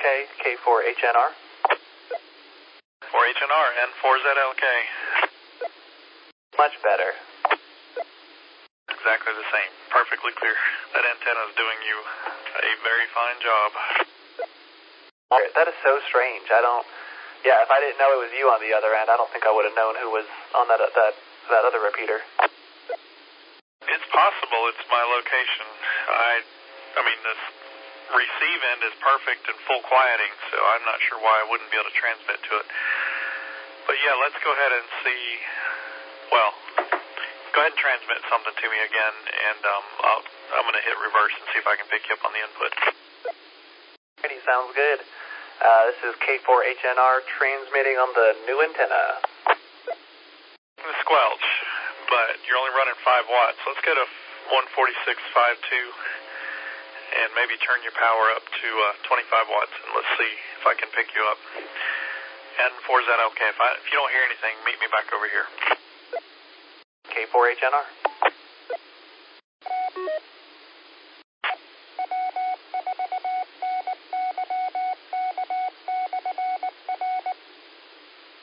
K4HNR. 4HNR and 4ZLK. Much better. Exactly the same. Perfectly clear. That antenna is doing you a very fine job. That is so strange. If I didn't know it was you on the other end, I don't think I would have known who was on that other repeater. It's possible it's my location. I mean, this receive end is perfect and full quieting, so I'm not sure why I wouldn't be able to transmit to it. But yeah, let's go ahead and see. Well, go ahead and transmit something to me again, and I'm going to hit reverse and see if I can pick you up on the input. Alrighty, sounds good. This is K4HNR transmitting on the new antenna. The squelch, but you're only running 5 watts. Let's go to 146.52 and maybe turn your power up to 25 watts, and let's see if I can pick you up. And 4ZLK, if you don't hear anything, meet me back over here. K4HNR.